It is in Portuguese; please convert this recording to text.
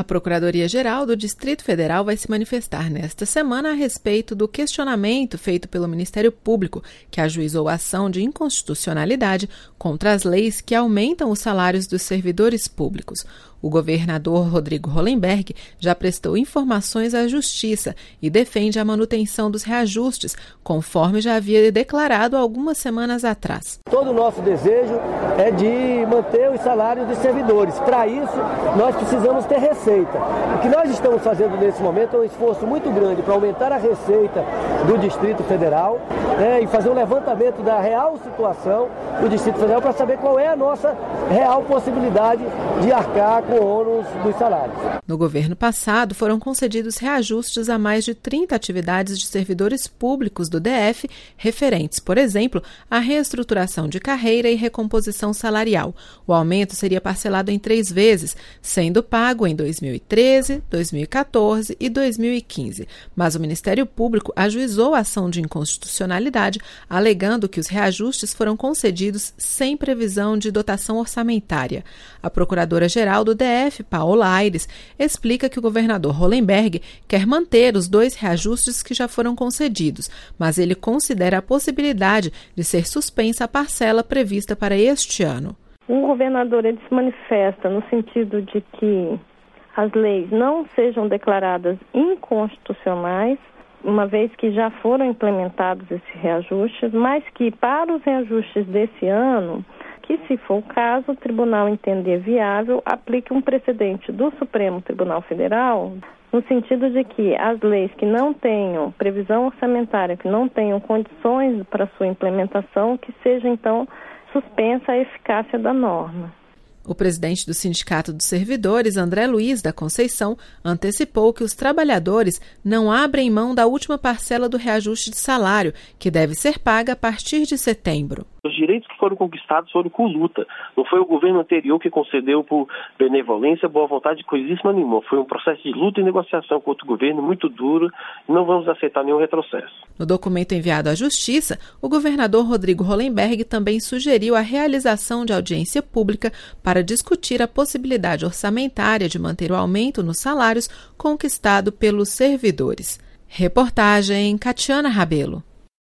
A Procuradoria-Geral do Distrito Federal vai se manifestar nesta semana a respeito do questionamento feito pelo Ministério Público, que ajuizou a ação de inconstitucionalidade contra as leis que aumentam os salários dos servidores públicos. O governador Rodrigo Hollenberg já prestou informações à Justiça e defende a manutenção dos reajustes, conforme já havia declarado algumas semanas atrás. Todo o nosso desejo é de manter os salários dos servidores. Para isso, nós precisamos ter receita. O que nós estamos fazendo nesse momento é um esforço muito grande para aumentar a receita do Distrito Federal, e fazer um levantamento da real situação do Distrito Federal para saber qual é a nossa real possibilidade de arcar com o ônus dos salários. No governo passado, foram concedidos reajustes a mais de 30 atividades de servidores públicos do DF, referentes, por exemplo, à reestruturação de carreira e recomposição salarial. O aumento seria parcelado em 3 vezes, sendo pago em 2013, 2014 e 2015. Mas o Ministério Público ajuizou a ação de inconstitucionalidade, alegando que os reajustes foram concedidos sem previsão de dotação orçamentária. A Procuradora-Geral do DF, Paola Aires, explica que o governador Hollenberg quer manter os 2 reajustes que já foram concedidos, mas ele considera a possibilidade de ser suspensa a parcela prevista para este ano. O governador ele se manifesta no sentido de que as leis não sejam declaradas inconstitucionais, uma vez que já foram implementados esses reajustes, mas que para os reajustes desse ano, que se for o caso, o tribunal entender viável, aplique um precedente do Supremo Tribunal Federal, no sentido de que as leis que não tenham previsão orçamentária, que não tenham condições para sua implementação, que seja então suspensa a eficácia da norma. O presidente do Sindicato dos Servidores, André Luiz da Conceição, antecipou que os trabalhadores não abrem mão da última parcela do reajuste de salário, que deve ser paga a partir de setembro. Os direitos que foram conquistados foram com luta. Não foi o governo anterior que concedeu por benevolência, boa vontade, coisíssima nenhuma. Foi um processo de luta e negociação com outro governo muito duro e não vamos aceitar nenhum retrocesso. No documento enviado à Justiça, o governador Rodrigo Hollenberg também sugeriu a realização de audiência pública para discutir a possibilidade orçamentária de manter o aumento nos salários conquistado pelos servidores. Reportagem Catiana Rabelo.